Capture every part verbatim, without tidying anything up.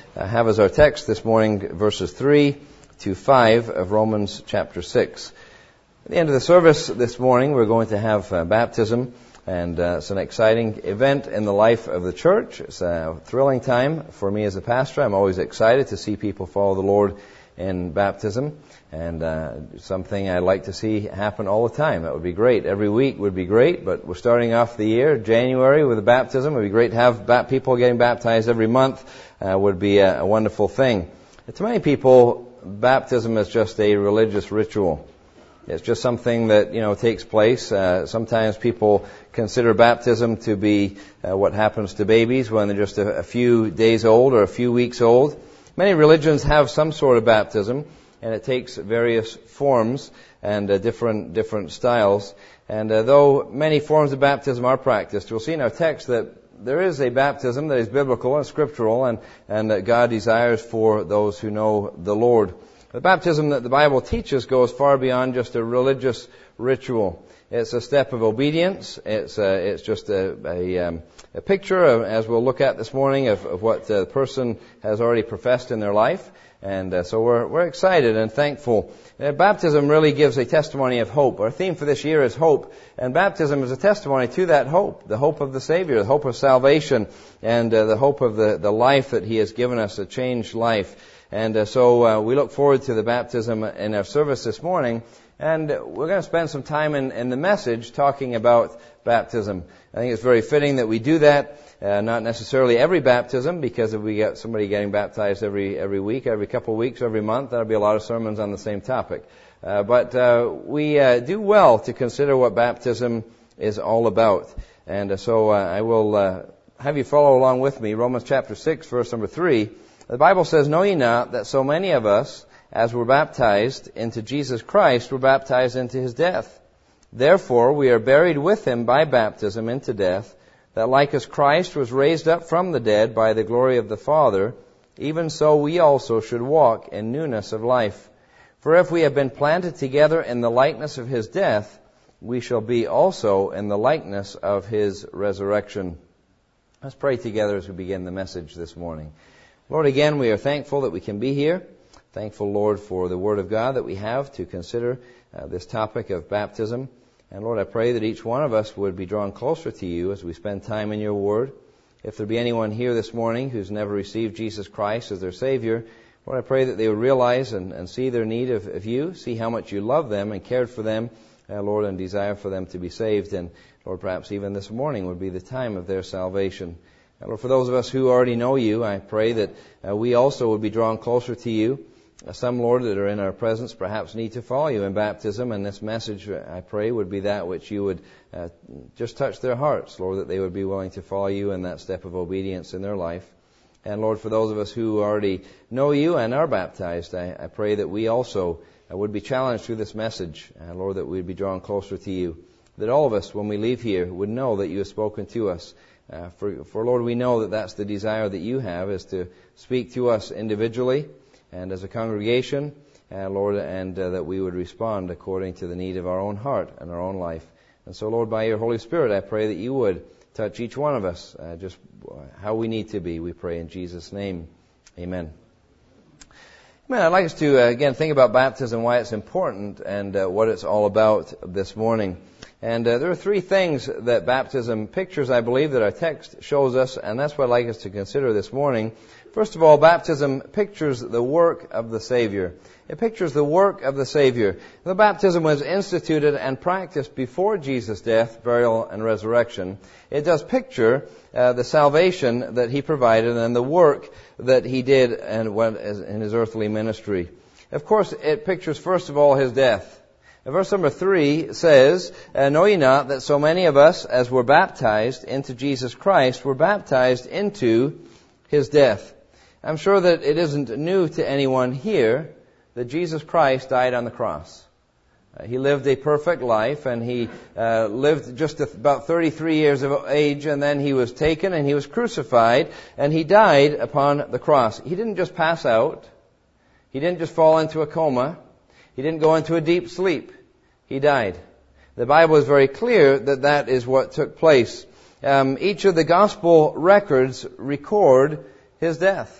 uh, have as our text this morning verses three to five of Romans chapter six. At the end of the service this morning, we're going to have uh, baptism, and uh, it's an exciting event in the life of the church. It's a thrilling time for me as a pastor. I'm always excited to see people follow the Lord in baptism, and uh, something I like to see happen all the time. That would be great. Every week would be great, but we're starting off the year, January, with a baptism. It would be great to have ba- people getting baptized every month. Uh, would be a, a wonderful thing. To many people, baptism is just a religious ritual. It's just something that, you know, takes place. Uh, sometimes people consider baptism to be uh, what happens to babies when they're just a, a few days old or a few weeks old. Many religions have some sort of baptism, and it takes various forms and uh, different different styles. And uh, though many forms of baptism are practiced, we'll see in our text that there is a baptism that is biblical and scriptural, and, and that God desires for those who know the Lord. The baptism that the Bible teaches goes far beyond just a religious ritual. It's a step of obedience. It's uh, it's just a a, um, a picture, of, as we'll look at this morning, of, of what the person has already professed in their life. And uh, so we're we're excited and thankful. Uh, baptism really gives a testimony of hope. Our theme for this year is hope, and baptism is a testimony to that hope, the hope of the Savior, the hope of salvation, and uh, the hope of the, the life that He has given us, a changed life. And uh, so uh, we look forward to the baptism in our service this morning. And we're going to spend some time in, in the message talking about baptism. I think it's very fitting that we do that, uh, not necessarily every baptism, because if we get somebody getting baptized every every week, every couple of weeks, every month, that'll be a lot of sermons on the same topic. Uh, but uh, we uh, do well to consider what baptism is all about. And uh, so uh, I will uh, have you follow along with me. Romans chapter six, verse number three. The Bible says, "Know ye not that so many of us, as were baptized into Jesus Christ, were baptized into His death? Therefore we are buried with Him by baptism into death, that like as Christ was raised up from the dead by the glory of the Father, even so we also should walk in newness of life. For if we have been planted together in the likeness of His death, we shall be also in the likeness of His resurrection." Let's pray together as we begin the message this morning. Lord, again, we are thankful that we can be here. Thankful, Lord, for the Word of God that we have to consider uh, this topic of baptism. And Lord, I pray that each one of us would be drawn closer to You as we spend time in Your Word. If there be anyone here this morning who's never received Jesus Christ as their Savior, Lord, I pray that they would realize and, and see their need of, of You, see how much You love them and cared for them, uh, Lord, and desire for them to be saved. And Lord, perhaps even this morning would be the time of their salvation. And Lord, for those of us who already know You, I pray that uh, we also would be drawn closer to You. Uh, some, Lord, that are in our presence perhaps need to follow You in baptism, and this message, I pray, would be that which You would uh, just touch their hearts, Lord, that they would be willing to follow You in that step of obedience in their life. And Lord, for those of us who already know You and are baptized, I, I pray that we also uh, would be challenged through this message, uh, Lord, that we'd be drawn closer to You, that all of us, when we leave here, would know that You have spoken to us. Uh, for, for, Lord, we know that that's the desire that You have, is to speak to us individually and as a congregation, uh, Lord, and uh, that we would respond according to the need of our own heart and our own life. And so, Lord, by Your Holy Spirit, I pray that You would touch each one of us, uh, just how we need to be, we pray in Jesus' name. Amen. Amen. I'd like us to, uh, again, think about baptism, why it's important, and uh, what it's all about this morning. And uh, there are three things that baptism pictures, I believe, that our text shows us, and that's what I'd like us to consider this morning. First of all, baptism pictures the work of the Savior. It pictures the work of the Savior. The baptism was instituted and practiced before Jesus' death, burial, and resurrection. It does picture uh, the salvation that He provided and the work that He did and went in His earthly ministry. Of course, it pictures, first of all, His death. Verse number three says, "Know ye not that so many of us, as were baptized into Jesus Christ, were baptized into His death?" I'm sure that it isn't new to anyone here that Jesus Christ died on the cross. Uh, he lived a perfect life, and He uh, lived just about thirty-three years of age, and then He was taken and He was crucified, and He died upon the cross. He didn't just pass out. He didn't just fall into a coma. He didn't go into a deep sleep. He died. The Bible is very clear that that is what took place. Um, each of the gospel records record His death.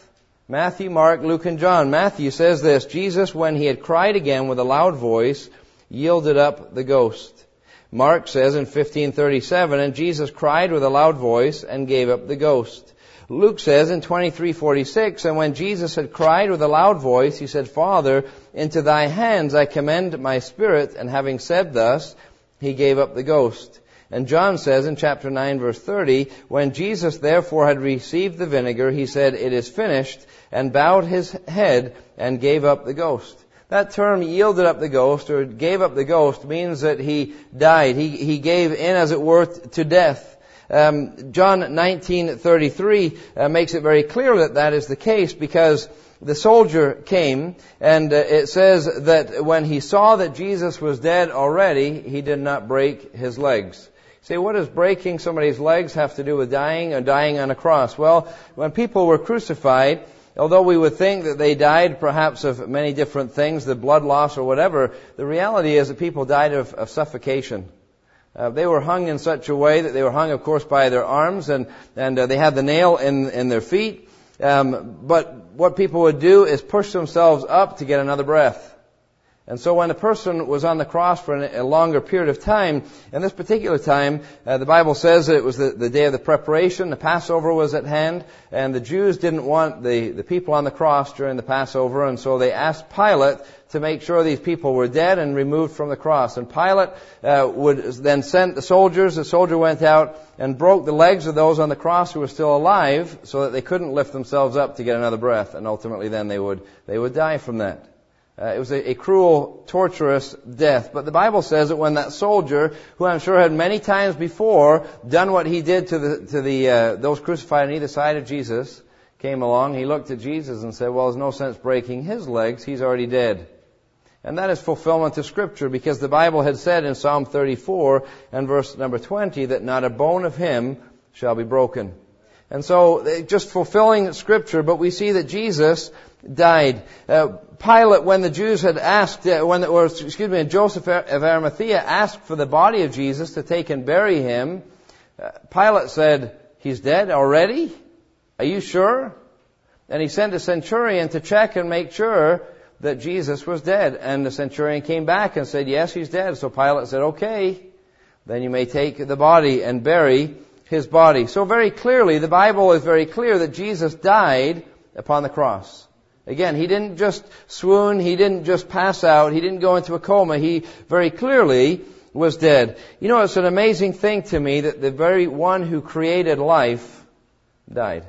Matthew, Mark, Luke, and John. Matthew says this: Jesus, when he had cried again with a loud voice, yielded up the ghost. Mark says in fifteen thirty-seven, and Jesus cried with a loud voice and gave up the ghost. Luke says in twenty-three forty-six, and when Jesus had cried with a loud voice, he said, Father, into thy hands I commend my spirit. And having said thus, he gave up the ghost. And John says in chapter nine, verse thirty, when Jesus therefore had received the vinegar, he said, it is finished, and bowed his head and gave up the ghost. That term, yielded up the ghost, or gave up the ghost, means that he died. He, he gave in, as it were, to death. Um, John nineteen thirty-three uh, makes it very clear that that is the case, because the soldier came, and uh, it says that when he saw that Jesus was dead already, he did not break his legs. You say, what does breaking somebody's legs have to do with dying or dying on a cross? Well, when people were crucified, although we would think that they died perhaps of many different things, the blood loss or whatever, the reality is that people died of, of suffocation. Uh, they were hung in such a way that they were hung, of course, by their arms, and, and uh, they had the nail in, in their feet. Um, but what people would do is push themselves up to get another breath. And so when a person was on the cross for a longer period of time, in this particular time, uh, the Bible says that it was the, the day of the preparation, the Passover was at hand, and the Jews didn't want the, the people on the cross during the Passover, and so they asked Pilate to make sure these people were dead and removed from the cross. And Pilate uh, would then send the soldiers. The soldier went out and broke the legs of those on the cross who were still alive, so that they couldn't lift themselves up to get another breath, and ultimately then they would they would die from that. Uh, it was a, a cruel, torturous death. But the Bible says that when that soldier, who I'm sure had many times before done what he did to the to the uh, those crucified on either side of Jesus, came along, he looked at Jesus and said, well, there's no sense breaking his legs. He's already dead. And that is fulfillment of Scripture, because the Bible had said in Psalm thirty-four and verse number twenty that not a bone of him shall be broken. And so, just fulfilling Scripture, but we see that Jesus died. Uh, Pilate, when the Jews had asked, uh, when, or excuse me, Joseph of Arimathea asked for the body of Jesus to take and bury him, uh, Pilate said, he's dead already? Are you sure? And he sent a centurion to check and make sure that Jesus was dead. And the centurion came back and said, yes, he's dead. So Pilate said, okay, then you may take the body and bury his body. So very clearly, the Bible is very clear that Jesus died upon the cross. Again, he didn't just swoon, he didn't just pass out, he didn't go into a coma, he very clearly was dead. You know, it's an amazing thing to me that the very one who created life died.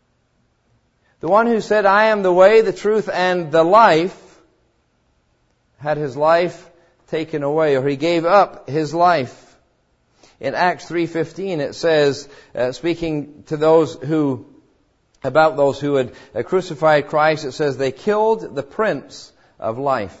The one who said, I am the way, the truth, and the life, had his life taken away, or he gave up his life. In Acts three fifteen it says, uh, speaking to those who, about those who had uh, crucified Christ, it says, they killed the Prince of Life.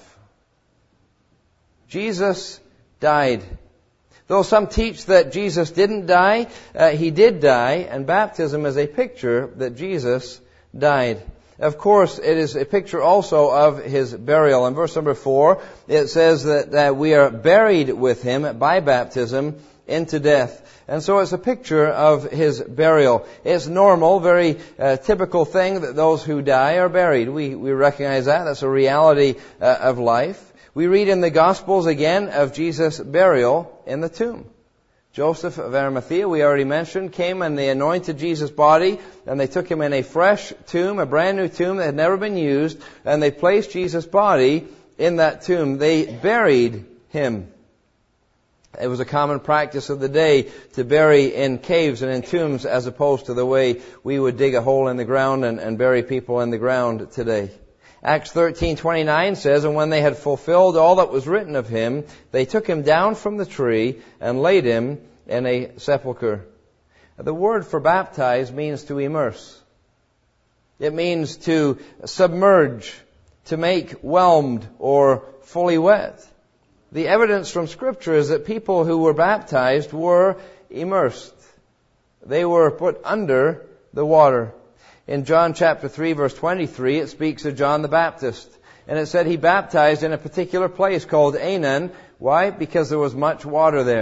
Jesus died. Though some teach that Jesus didn't die, uh, he did die, and baptism is a picture that Jesus died. Of course, it is a picture also of his burial. In verse number four, it says that uh, we are buried with him by baptism into death. And so it's a picture of his burial. It's normal, very uh, typical thing that those who die are buried. We we recognize that. That's a reality uh, of life. We read in the Gospels again of Jesus' burial in the tomb. Joseph of Arimathea, we already mentioned, came and they anointed Jesus' body, and they took him in a fresh tomb, a brand new tomb that had never been used, and they placed Jesus' body in that tomb. They buried him. It was a common practice of the day to bury in caves and in tombs, as opposed to the way we would dig a hole in the ground and, and bury people in the ground today. Acts thirteen twenty-nine says, and when they had fulfilled all that was written of him, they took him down from the tree and laid him in a sepulchre. The word for baptize means to immerse. It means to submerge, to make whelmed or fully wet. The evidence from Scripture is that people who were baptized were immersed. They were put under the water. In John chapter three, verse twenty-three, it speaks of John the Baptist. And it said he baptized in a particular place called Aenon. Why? Because there was much water there.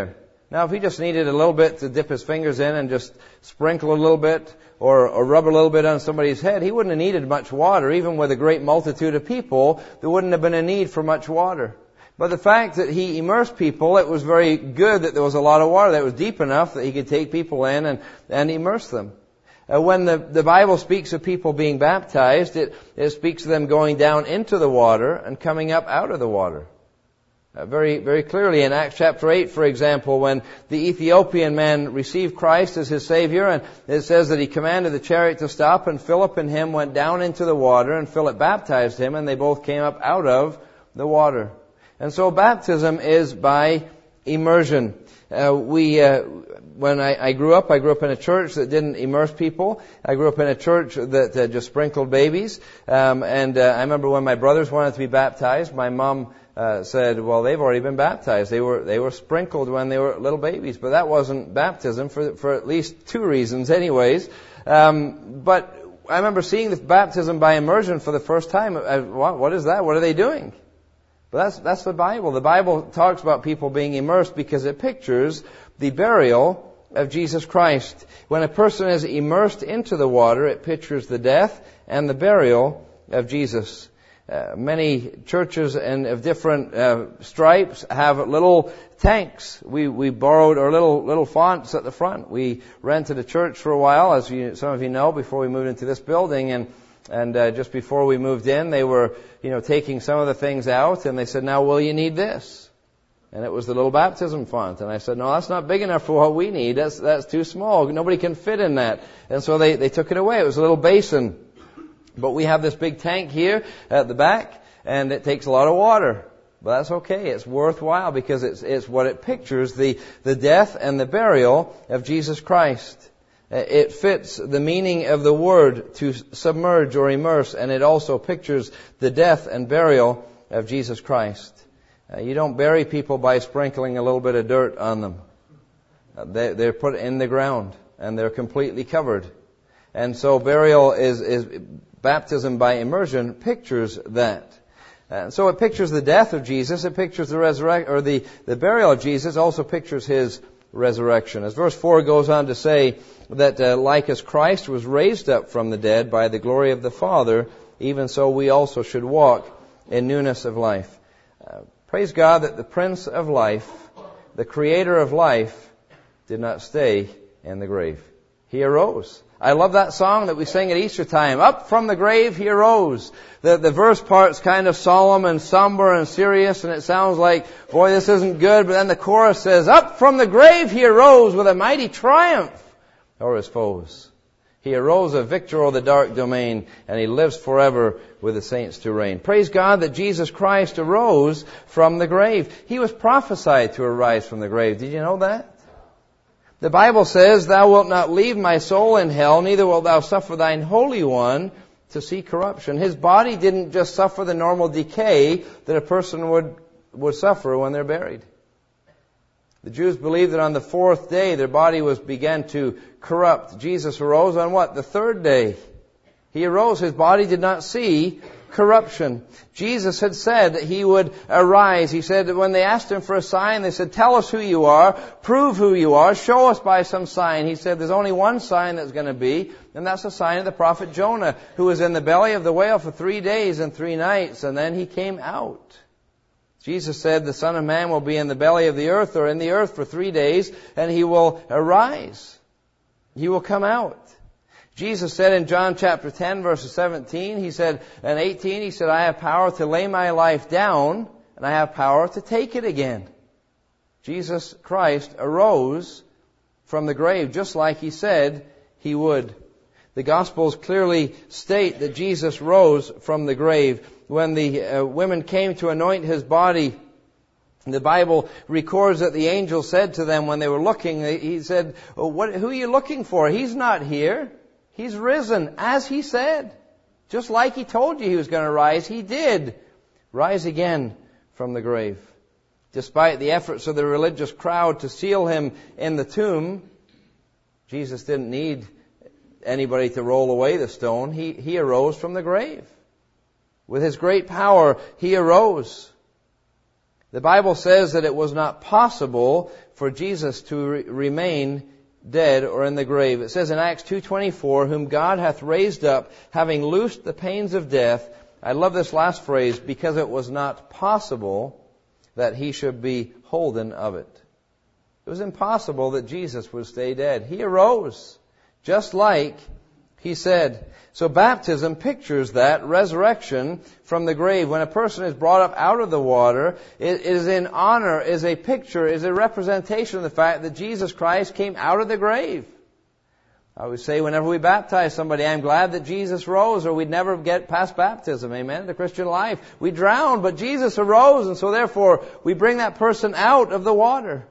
Now, if he just needed a little bit to dip his fingers in and just sprinkle a little bit or, or rub a little bit on somebody's head, he wouldn't have needed much water. Even with a great multitude of people, there wouldn't have been a need for much water. But the fact that he immersed people, it was very good that there was a lot of water that was deep enough that he could take people in and, and immerse them. Uh, when the, the Bible speaks of people being baptized, it, it speaks of them going down into the water and coming up out of the water. Uh, very, very clearly in Acts chapter eight, for example, when the Ethiopian man received Christ as his Savior, and it says that he commanded the chariot to stop, and Philip and him went down into the water, and Philip baptized him, and they both came up out of the water. And so baptism is by immersion. Uh, we, uh, when I, I grew up, I grew up in a church that didn't immerse people. I grew up in a church that uh, just sprinkled babies. Um, and uh, I remember when my brothers wanted to be baptized, my mom uh, said, "Well, they've already been baptized. They were they were sprinkled when they were little babies." But that wasn't baptism for for at least two reasons, anyways. Um, but I remember seeing the baptism by immersion for the first time. I, what, what is that? What are they doing? But that's, that's the Bible. The Bible talks about people being immersed because it pictures the burial of Jesus Christ. When a person is immersed into the water, it pictures the death and the burial of Jesus. Uh, many churches and of different uh, stripes have little tanks. We we borrowed our little little fonts at the front. We rented a church for a while, as you, some of you know, before we moved into this building, and And uh, just before we moved in, they were, you know, taking some of the things out, and they said, "Now, will you need this?" And it was the little baptism font. And I said, "No, that's not big enough for what we need. That's that's too small. Nobody can fit in that." And so they, they took it away. It was a little basin. But we have this big tank here at the back, and it takes a lot of water. But that's okay. It's worthwhile because it's it's what it pictures, the, the death and the burial of Jesus Christ. It fits the meaning of the word to submerge or immerse, and it also pictures the death and burial of Jesus Christ. Uh, you don't bury people by sprinkling a little bit of dirt on them. Uh, they, they're put in the ground, and they're completely covered. And so burial is, is baptism by immersion pictures that. And so it pictures the death of Jesus, it pictures the resurrection, or the, the burial of Jesus, also pictures His resurrection. As verse four goes on to say that uh, like as Christ was raised up from the dead by the glory of the Father, even so we also should walk in newness of life. Uh, praise God that the Prince of Life, the Creator of life, did not stay in the grave. He arose. I love that song that we sing at Easter time. Up from the grave He arose. The, the verse part's kind of solemn and somber and serious, and it sounds like, boy, this isn't good. But then the chorus says, up from the grave He arose with a mighty triumph over His foes. He arose a victor over the dark domain, and He lives forever with the saints to reign. Praise God that Jesus Christ arose from the grave. He was prophesied to arise from the grave. Did you know that? The Bible says, "Thou wilt not leave my soul in hell, neither wilt thou suffer thine Holy One to see corruption." His body didn't just suffer the normal decay that a person would, would suffer when they're buried. The Jews believed that on the fourth day their body was began to corrupt. Jesus arose on what? The third day. He arose. His body did not see corruption. Jesus had said that He would arise. He said that when they asked Him for a sign, they said, "Tell us who you are, prove who you are, show us by some sign." He said there's only one sign that's going to be, and that's the sign of the prophet Jonah, who was in the belly of the whale for three days and three nights, and then he came out. Jesus said the Son of Man will be in the belly of the earth, or in the earth for three days, and He will arise. He will come out. Jesus said in John chapter ten, verses seventeen, He said, and eighteen, He said, "I have power to lay my life down, and I have power to take it again." Jesus Christ arose from the grave, just like He said He would. The Gospels clearly state that Jesus rose from the grave. When the uh, women came to anoint His body, the Bible records that the angel said to them when they were looking, He said, oh, what, who are you looking for? He's not here. He's risen, as He said. Just like He told you He was going to rise, He did rise again from the grave. Despite the efforts of the religious crowd to seal Him in the tomb, Jesus didn't need anybody to roll away the stone. He, he arose from the grave. With His great power, He arose. The Bible says that it was not possible for Jesus to re- remain dead or in the grave. It says in Acts two twenty-four, whom God hath raised up, having loosed the pains of death. I love this last phrase, because it was not possible that he should be holden of it. It was impossible that Jesus would stay dead. He arose, just like he said. So baptism pictures that resurrection from the grave. When a person is brought up out of the water, it is in honor, is a picture, is a representation of the fact that Jesus Christ came out of the grave. I always say whenever we baptize somebody, I'm glad that Jesus rose, or we'd never get past baptism. Amen? The Christian life. We drown, but Jesus arose, and so therefore we bring that person out of the water.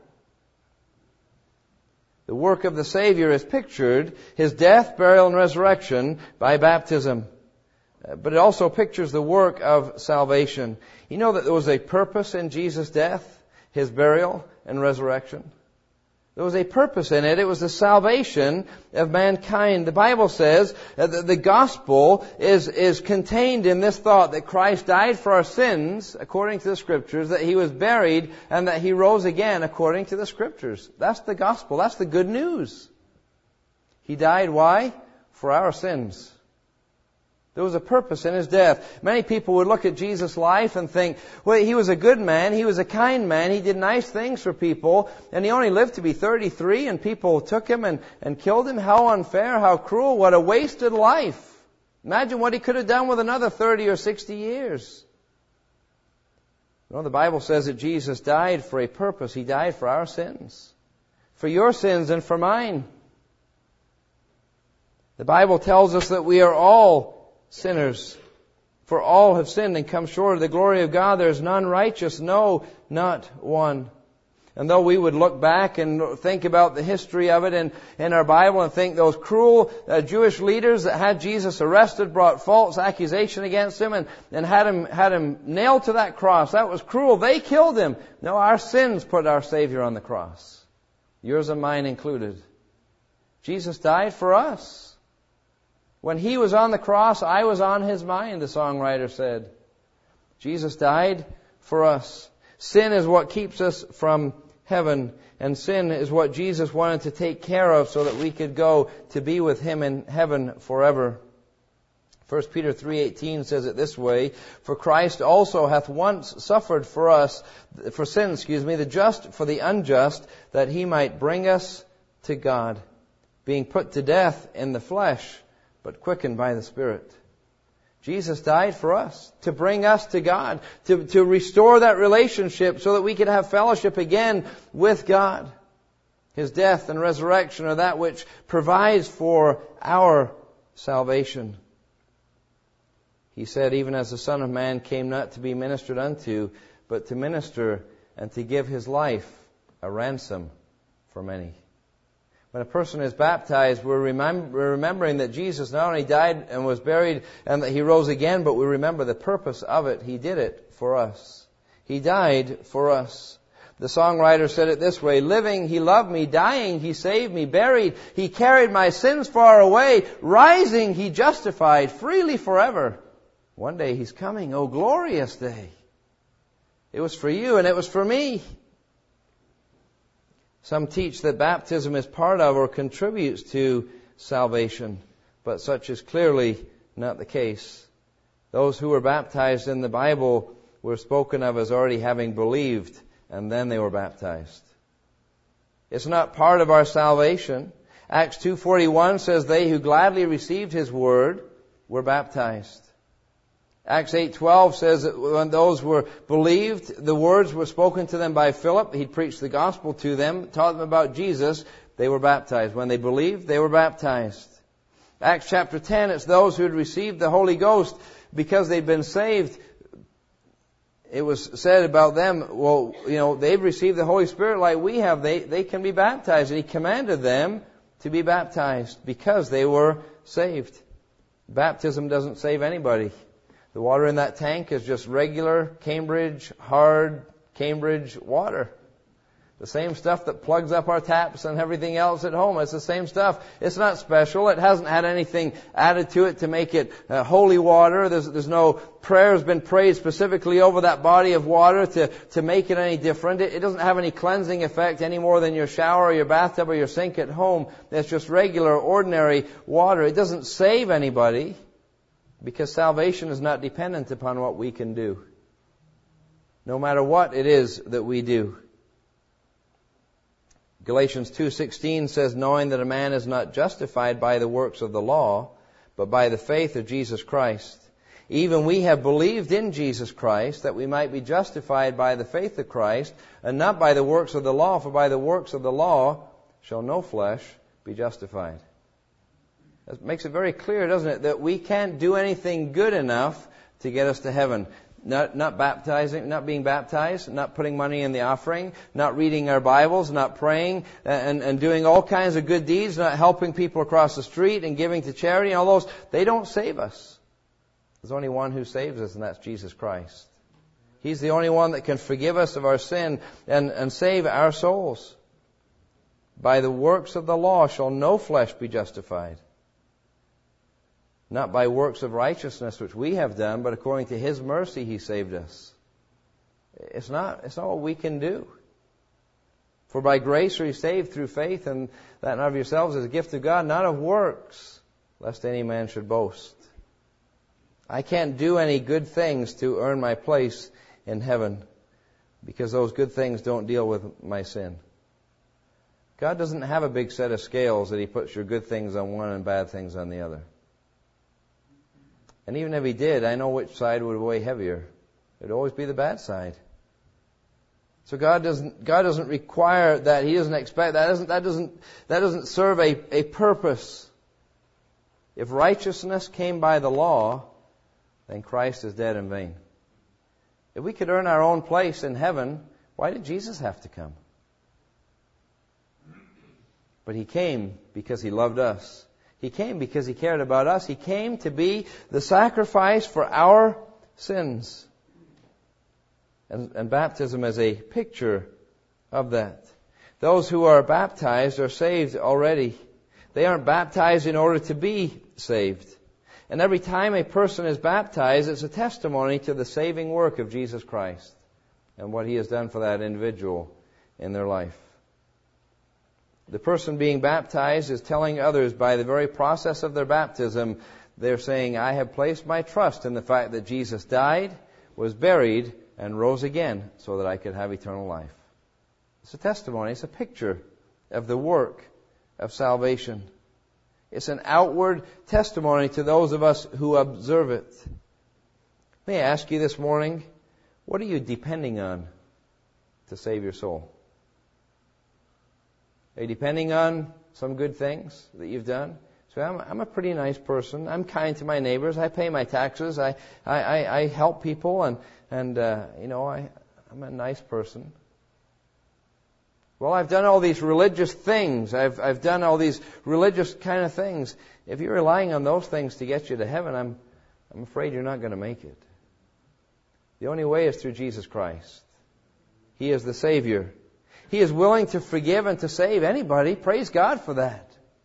The work of the Savior is pictured, His death, burial, and resurrection by baptism. But it also pictures the work of salvation. You know that there was a purpose in Jesus' death, His burial, and resurrection? There was a purpose in it. It was the salvation of mankind. The Bible says that the gospel is, is contained in this thought that Christ died for our sins, according to the Scriptures, that He was buried, and that He rose again, according to the Scriptures. That's the gospel. That's the good news. He died, why? For our sins. There was a purpose in His death. Many people would look at Jesus' life and think, well, He was a good man, He was a kind man, He did nice things for people, and He only lived to be thirty-three, and people took Him and, and killed Him. How unfair, how cruel, what a wasted life. Imagine what He could have done with another thirty or sixty years. No, the Bible says that Jesus died for a purpose. He died for our sins. For your sins and for mine. The Bible tells us that we are all sinners, for all have sinned and come short of the glory of God. There is none righteous, no, not one. And though we would look back and think about the history of it in, in our Bible and think those cruel uh, Jewish leaders that had Jesus arrested, brought false accusation against Him, and, and had him had him nailed to that cross, that was cruel. They killed Him. No, our sins put our Savior on the cross. Yours and mine included. Jesus died for us. When He was on the cross, I was on His mind, the songwriter said. Jesus died for us. Sin is what keeps us from heaven, and sin is what Jesus wanted to take care of so that we could go to be with Him in heaven forever. First Peter three eighteen says it this way, for Christ also hath once suffered for us, for sin, excuse me, the just for the unjust, that He might bring us to God, being put to death in the flesh, but quickened by the Spirit. Jesus died for us, to bring us to God, to, to restore that relationship so that we could have fellowship again with God. His death and resurrection are that which provides for our salvation. He said, even as the Son of Man came not to be ministered unto, but to minister and to give His life a ransom for many. When a person is baptized, we're, remem- we're remembering that Jesus not only died and was buried and that He rose again, but we remember the purpose of it. He did it for us. He died for us. The songwriter said it this way, living, He loved me. Dying, He saved me. Buried, He carried my sins far away. Rising, He justified freely forever. One day He's coming. Oh, glorious day. It was for you and it was for me. Some teach that baptism is part of or contributes to salvation, but such is clearly not the case. Those who were baptized in the Bible were spoken of as already having believed, and then they were baptized. It's not part of our salvation. Acts two forty-one says they who gladly received His word were baptized. Acts eight twelve says that when those were believed, the words were spoken to them by Philip. He preached the gospel to them, taught them about Jesus. They were baptized. When they believed, they were baptized. Acts chapter ten, it's those who had received the Holy Ghost because they'd been saved. It was said about them, well, you know, they've received the Holy Spirit like we have. They, they can be baptized. And He commanded them to be baptized because they were saved. Baptism doesn't save anybody. The water in that tank is just regular Cambridge, hard Cambridge water. The same stuff that plugs up our taps and everything else at home. It's the same stuff. It's not special. It hasn't had anything added to it to make it uh, holy water. There's, there's no prayer has been prayed specifically over that body of water to, to make it any different. It, it doesn't have any cleansing effect any more than your shower or your bathtub or your sink at home. It's just regular, ordinary water. It doesn't save anybody because salvation is not dependent upon what we can do. No matter what it is that we do. Galatians two sixteen says, knowing that a man is not justified by the works of the law, but by the faith of Jesus Christ. Even we have believed in Jesus Christ, that we might be justified by the faith of Christ, and not by the works of the law, for by the works of the law shall no flesh be justified. That makes it very clear, doesn't it, that we can't do anything good enough to get us to heaven. Not, not baptizing, not being baptized, not putting money in the offering, not reading our Bibles, not praying, and, and doing all kinds of good deeds, not helping people across the street and giving to charity, and all those, they don't save us. There's only one who saves us, and that's Jesus Christ. He's the only one that can forgive us of our sin and, and save our souls. By the works of the law shall no flesh be justified. Not by works of righteousness which we have done, but according to His mercy He saved us. It's not, it's not what we can do. For by grace are you saved through faith, and that not of yourselves is a gift of God, not of works, lest any man should boast. I can't do any good things to earn my place in heaven, because those good things don't deal with my sin. God doesn't have a big set of scales that He puts your good things on one and bad things on the other. And even if He did, I know which side would weigh heavier. It would always be the bad side. So God doesn't God doesn't require that. He doesn't expect that. Doesn't that doesn't that doesn't serve a, a purpose. If righteousness came by the law, then Christ is dead in vain. If we could earn our own place in heaven, why did Jesus have to come? But He came because He loved us. He came because He cared about us. He came to be the sacrifice for our sins. And, and baptism is a picture of that. Those who are baptized are saved already. They aren't baptized in order to be saved. And every time a person is baptized, it's a testimony to the saving work of Jesus Christ and what He has done for that individual in their life. The person being baptized is telling others by the very process of their baptism, they're saying, I have placed my trust in the fact that Jesus died, was buried, and rose again so that I could have eternal life. It's a testimony. It's a picture of the work of salvation. It's an outward testimony to those of us who observe it. May I ask you this morning, what are you depending on to save your soul? Are you depending on some good things that you've done? So I'm, I'm a pretty nice person. I'm kind to my neighbors. I pay my taxes. I I, I, I help people, and and uh, you know I I'm a nice person. Well, I've done all these religious things. I've I've done all these religious kind of things. If you're relying on those things to get you to heaven, I'm I'm afraid you're not going to make it. The only way is through Jesus Christ. He is the Savior. He is willing to forgive and to save anybody. Praise God for that.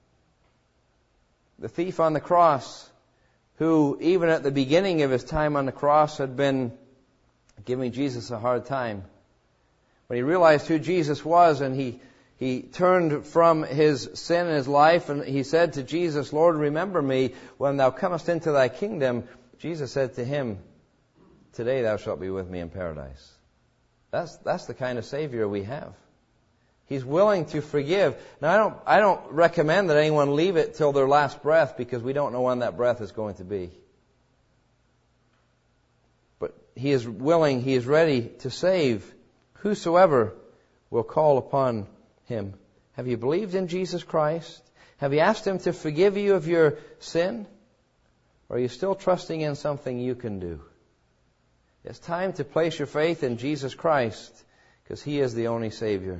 The thief on the cross, who even at the beginning of his time on the cross had been giving Jesus a hard time. When he realized who Jesus was and he, he turned from his sin in his life and he said to Jesus, Lord, remember me when thou comest into thy kingdom. Jesus said to him, today thou shalt be with me in paradise. That's, that's the kind of Savior we have. He's willing to forgive. Now, I don't, I don't recommend that anyone leave it till their last breath because we don't know when that breath is going to be. But He is willing, He is ready to save whosoever will call upon Him. Have you believed in Jesus Christ? Have you asked Him to forgive you of your sin? Or are you still trusting in something you can do? It's time to place your faith in Jesus Christ because He is the only Savior.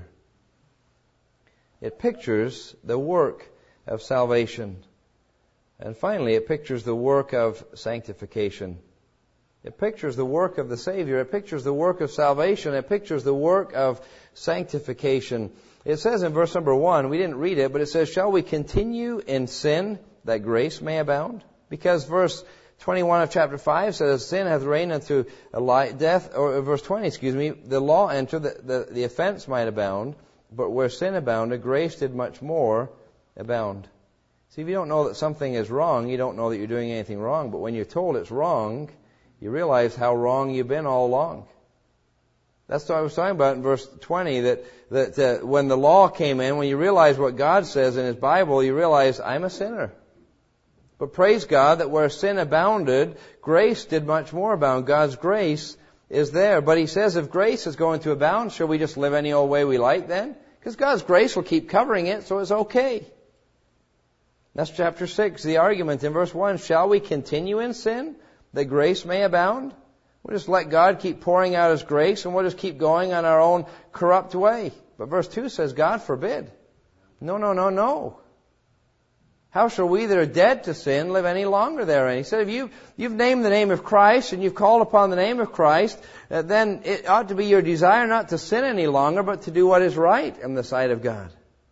It pictures the work of salvation. And finally, it pictures the work of sanctification. It pictures the work of the Savior. It pictures the work of salvation. It pictures the work of sanctification. It says in verse number one, we didn't read it, but it says, shall we continue in sin that grace may abound? Because verse twenty-one of chapter five says, sin hath reigned unto a life, death, or verse twenty, excuse me, the law entered that the, the offense might abound, but where sin abounded, grace did much more abound. See, if you don't know that something is wrong, you don't know that you're doing anything wrong, but when you're told it's wrong, you realize how wrong you've been all along. That's what I was talking about in verse twenty, that, that uh, when the law came in, when you realize what God says in His Bible, you realize, I'm a sinner. But praise God that where sin abounded, grace did much more abound. God's grace is there. But He says if grace is going to abound, shall we just live any old way we like then? Because God's grace will keep covering it, so it's okay. That's chapter six, the argument in verse one. Shall we continue in sin, that grace may abound? We'll just let God keep pouring out His grace, and we'll just keep going on our own corrupt way. But verse two says, God forbid. No, no, no, no. How shall we that are dead to sin live any longer therein? He said, if you, you've named the name of Christ and you've called upon the name of Christ, uh, then it ought to be your desire not to sin any longer, but to do what is right in the sight of God.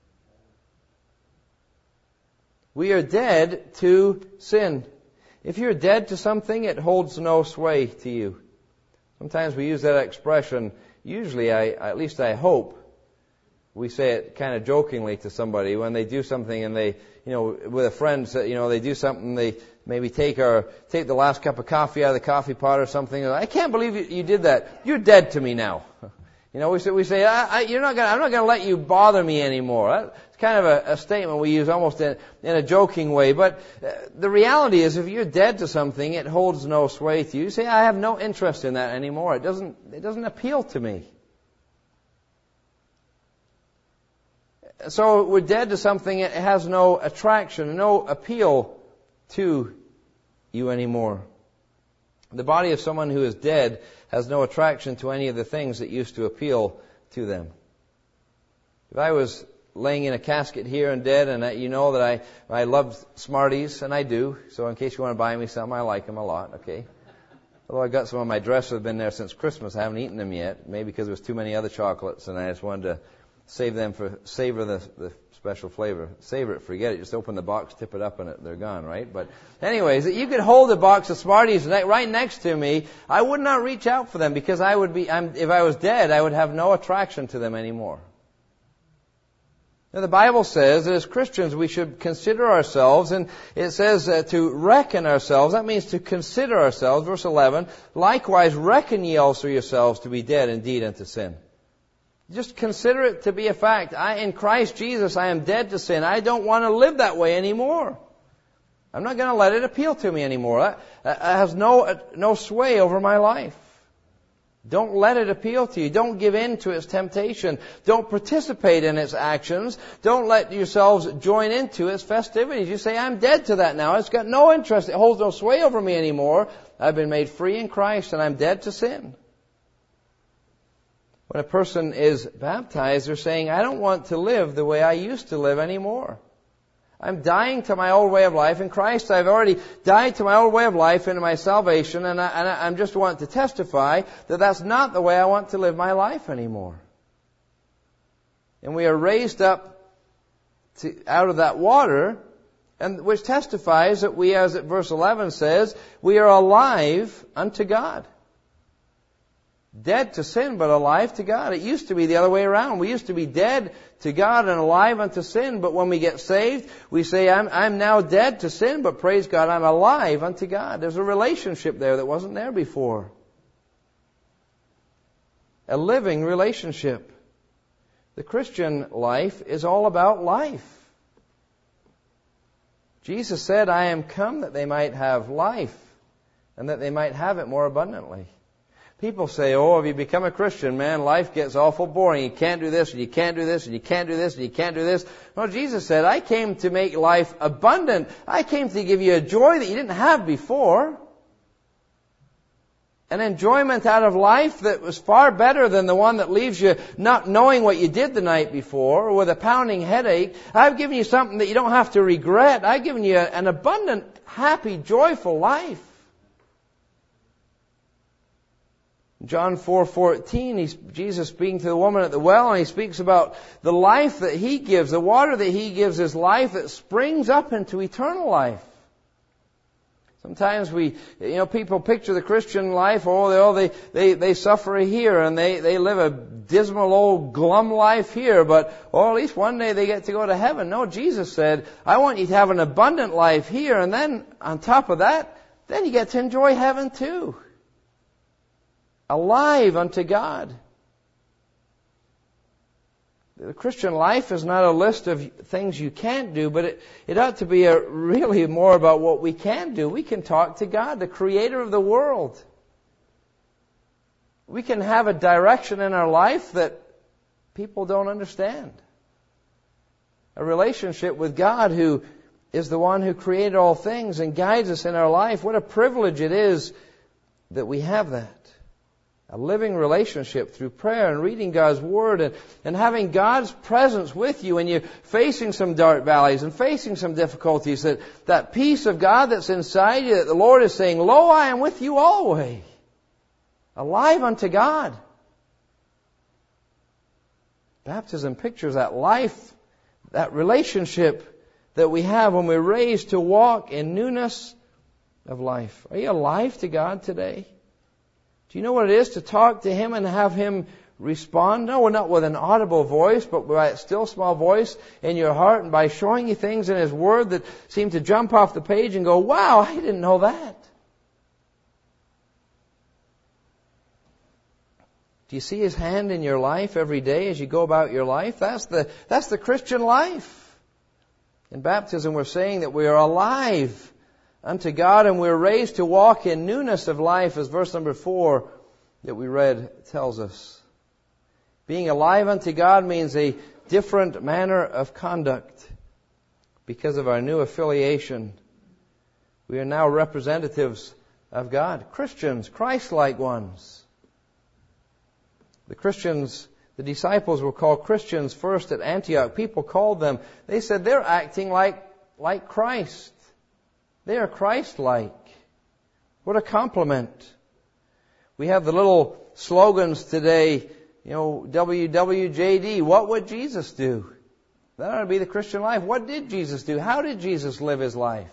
We are dead to sin. If you're dead to something, it holds no sway to you. Sometimes we use that expression, usually, I, at least I hope, we say it kind of jokingly to somebody when they do something and they, you know, with a friend, you know, they do something, they maybe take our, take the last cup of coffee out of the coffee pot or something. I can't believe you, you did that. You're dead to me now. You know, we say, we say, I, I, you're not gonna, I'm not gonna let you bother me anymore. It's kind of a, a statement we use almost in, in a joking way. But uh, the reality is, if you're dead to something, it holds no sway to you. You say, I have no interest in that anymore. It doesn't, it doesn't appeal to me. So we're dead to something, it has no attraction, no appeal to you anymore. The body of someone who is dead has no attraction to any of the things that used to appeal to them. If I was laying in a casket here and dead, and I, you know that I, I loved Smarties, and I do, so in case you want to buy me some, I like them a lot, okay? Although I got some of my dresses that have been there since Christmas, I haven't eaten them yet, maybe because there was too many other chocolates, and I just wanted to save them for, savor the, the special flavor. Savor it, forget it. Just open the box, tip it up, and it, they're gone, right? But anyways, you could hold a box of Smarties right next to me. I would not reach out for them because I would be, I'm, if I was dead, I would have no attraction to them anymore. Now, the Bible says that as Christians we should consider ourselves, and it says uh, to reckon ourselves. That means to consider ourselves. Verse eleven, likewise reckon ye also yourselves to be dead indeed unto sin. Just consider it to be a fact. I, in Christ Jesus, I am dead to sin. I don't want to live that way anymore. I'm not going to let it appeal to me anymore. That, that has no, no sway over my life. Don't let it appeal to you. Don't give in to its temptation. Don't participate in its actions. Don't let yourselves join into its festivities. You say, I'm dead to that now. It's got no interest. It holds no sway over me anymore. I've been made free in Christ and I'm dead to sin. When a person is baptized, they're saying, I don't want to live the way I used to live anymore. I'm dying to my old way of life. In Christ, I've already died to my old way of life into my salvation, and I, and I I'm just want to testify that that's not the way I want to live my life anymore. And we are raised up to, out of that water, and which testifies that we, as verse eleven says, we are alive unto God. Dead to sin, but alive to God. It used to be the other way around. We used to be dead to God and alive unto sin, but when we get saved, we say, I'm, I'm now dead to sin, but praise God, I'm alive unto God. There's a relationship there that wasn't there before. A living relationship. The Christian life is all about life. Jesus said, I am come that they might have life, and that they might have it more abundantly. People say, oh, if you become a Christian, man, life gets awful boring. You can't do this, and you can't do this, and you can't do this, and you can't do this. No, Jesus said, I came to make life abundant. I came to give you a joy that you didn't have before. An enjoyment out of life that was far better than the one that leaves you not knowing what you did the night before, or with a pounding headache. I've given you something that you don't have to regret. I've given you an abundant, happy, joyful life. John four fourteen, he's, Jesus speaking to the woman at the well, and he speaks about the life that he gives. The water that he gives is life that springs up into eternal life. Sometimes we, you know, people picture the Christian life, oh, they, oh, they, they, they suffer here and they, they live a dismal old glum life here, but, oh, at least one day they get to go to heaven. No, Jesus said, I want you to have an abundant life here, and then on top of that, then you get to enjoy heaven too. Alive unto God. The Christian life is not a list of things you can't do, but it, it ought to be a, really more about what we can do. We can talk to God, the Creator of the world. We can have a direction in our life that people don't understand. A relationship with God, who is the one who created all things and guides us in our life. What a privilege it is that we have that. A living relationship through prayer and reading God's Word and, and having God's presence with you when you're facing some dark valleys and facing some difficulties. That, that peace of God that's inside you, that the Lord is saying, Lo, I am with you always. Alive unto God. Baptism pictures that life, that relationship that we have when we're raised to walk in newness of life. Are you alive to God today? Do you know what it is to talk to Him and have Him respond? No, not with an audible voice, but by a still small voice in your heart, and by showing you things in His Word that seem to jump off the page and go, wow, I didn't know that. Do you see His hand in your life every day as you go about your life? That's the, that's the Christian life. In baptism, we're saying that we are alive unto God, and we're raised to walk in newness of life, as verse number four that we read tells us. Being alive unto God means a different manner of conduct because of our new affiliation. We are now representatives of God, Christians, Christ-like ones. The Christians, the disciples were called Christians first at Antioch. People called them, they said they're acting like, like Christ. They are Christ-like. What a compliment. We have the little slogans today, you know, W W J D, what would Jesus do? That ought to be the Christian life. What did Jesus do? How did Jesus live His life?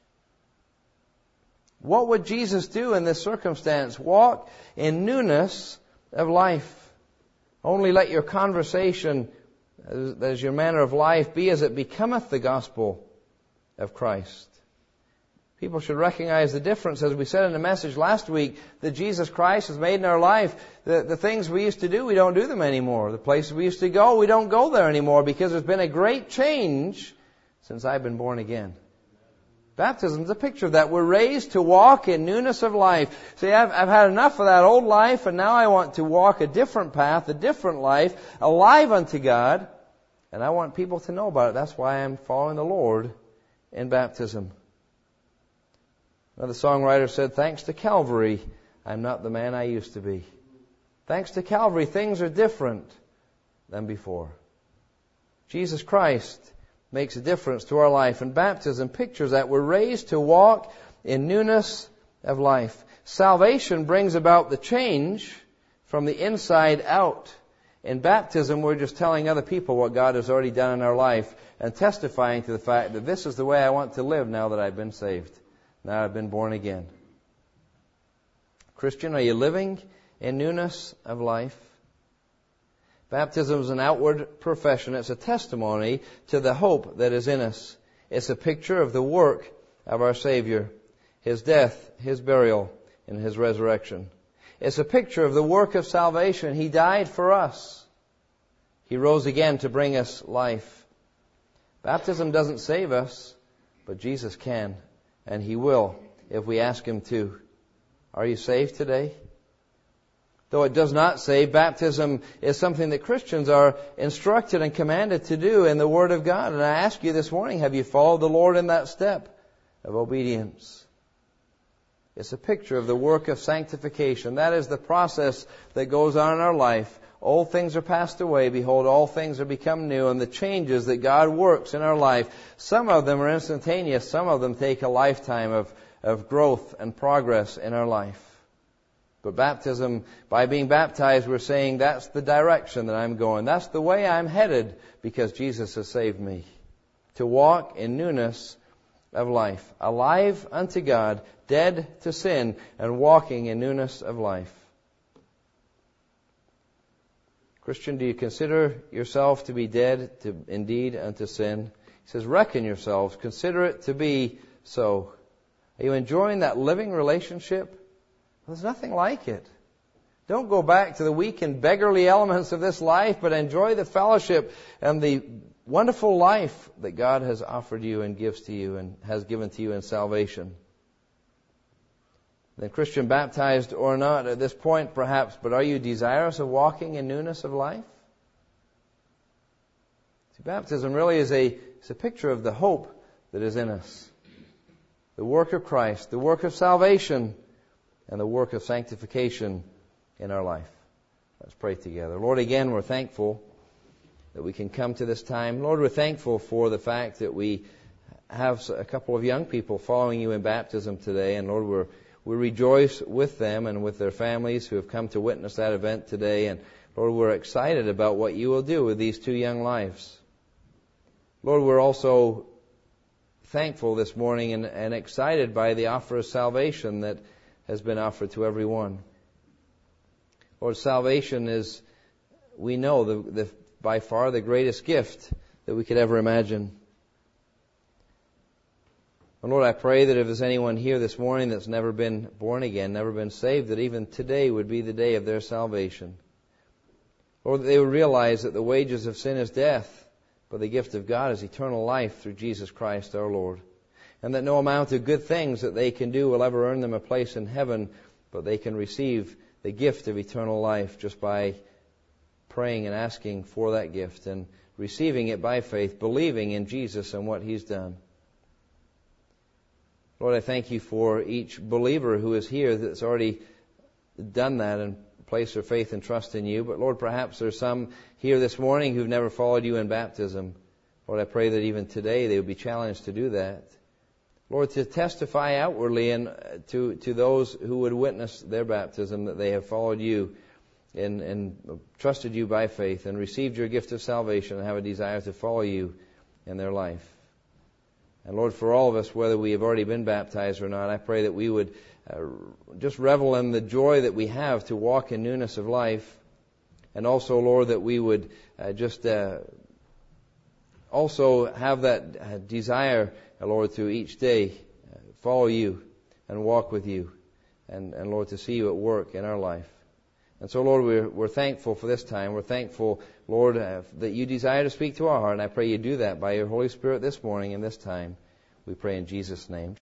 What would Jesus do in this circumstance? Walk in newness of life. Only let your conversation, as your manner of life, be as it becometh the gospel of Christ. People should recognize the difference, as we said in the message last week, that Jesus Christ has made in our life. The, the things we used to do, we don't do them anymore. The places we used to go, we don't go there anymore, because there's been a great change since I've been born again. Baptism is a picture of that. We're raised to walk in newness of life. See, I've, I've had enough of that old life, and now I want to walk a different path, a different life, alive unto God, and I want people to know about it. That's why I'm following the Lord in baptism. Another songwriter said, thanks to Calvary, I'm not the man I used to be. Thanks to Calvary, things are different than before. Jesus Christ makes a difference to our life, and baptism pictures that we're raised to walk in newness of life. Salvation brings about the change from the inside out. In baptism, we're just telling other people what God has already done in our life and testifying to the fact that this is the way I want to live now that I've been saved. Now I've been born again. Christian, are you living in newness of life? Baptism is an outward profession. It's a testimony to the hope that is in us. It's a picture of the work of our Savior, His death, His burial, and His resurrection. It's a picture of the work of salvation. He died for us. He rose again to bring us life. Baptism doesn't save us, but Jesus can. And He will, if we ask Him to. Are you saved today? Though it does not save, baptism is something that Christians are instructed and commanded to do in the Word of God. And I ask you this morning, have you followed the Lord in that step of obedience? It's a picture of the work of sanctification. That is the process that goes on in our life. Old things are passed away. Behold, all things are become new. And the changes that God works in our life, some of them are instantaneous. Some of them take a lifetime of, of growth and progress in our life. But baptism, by being baptized, we're saying that's the direction that I'm going. That's the way I'm headed because Jesus has saved me. To walk in newness of life. Alive unto God, dead to sin, and walking in newness of life. Christian, do you consider yourself to be dead to indeed unto sin? He says, reckon yourselves, consider it to be so. Are you enjoying that living relationship? There's nothing like it. Don't go back to the weak and beggarly elements of this life, but enjoy the fellowship and the wonderful life that God has offered you and gives to you and has given to you in salvation. Then, Christian, baptized or not at this point perhaps, but are you desirous of walking in newness of life? See, baptism really is a, is a picture of the hope that is in us. The work of Christ, the work of salvation, and the work of sanctification in our life. Let's pray together. Lord, again, we're thankful that we can come to this time. Lord, we're thankful for the fact that we have a couple of young people following you in baptism today. And Lord, we're, we rejoice with them and with their families who have come to witness that event today. And Lord, we're excited about what you will do with these two young lives. Lord, we're also thankful this morning and, and excited by the offer of salvation that has been offered to everyone. Lord, salvation is, we know, the, the by far the greatest gift that we could ever imagine. And Lord, I pray that if there's anyone here this morning that's never been born again, never been saved, that even today would be the day of their salvation. Lord, that they would realize that the wages of sin is death, but the gift of God is eternal life through Jesus Christ our Lord. And that no amount of good things that they can do will ever earn them a place in heaven, but they can receive the gift of eternal life just by praying and asking for that gift and receiving it by faith, believing in Jesus and what He's done. Lord, I thank you for each believer who is here that's already done that and placed their faith and trust in you. But Lord, perhaps there's some here this morning who've never followed you in baptism. Lord, I pray that even today they would be challenged to do that. Lord, to testify outwardly and to, to those who would witness their baptism that they have followed you and, and trusted you by faith and received your gift of salvation and have a desire to follow you in their life. And Lord, for all of us, whether we have already been baptized or not, I pray that we would uh, just revel in the joy that we have to walk in newness of life. And also, Lord, that we would uh, just uh, also have that uh, desire, uh, Lord, to each day uh, follow you and walk with you. And, and Lord, to see you at work in our life. And so, Lord, we're, we're thankful for this time. We're thankful, Lord, uh, that you desire to speak to our heart. And I pray you do that by your Holy Spirit this morning and this time. We pray in Jesus' name.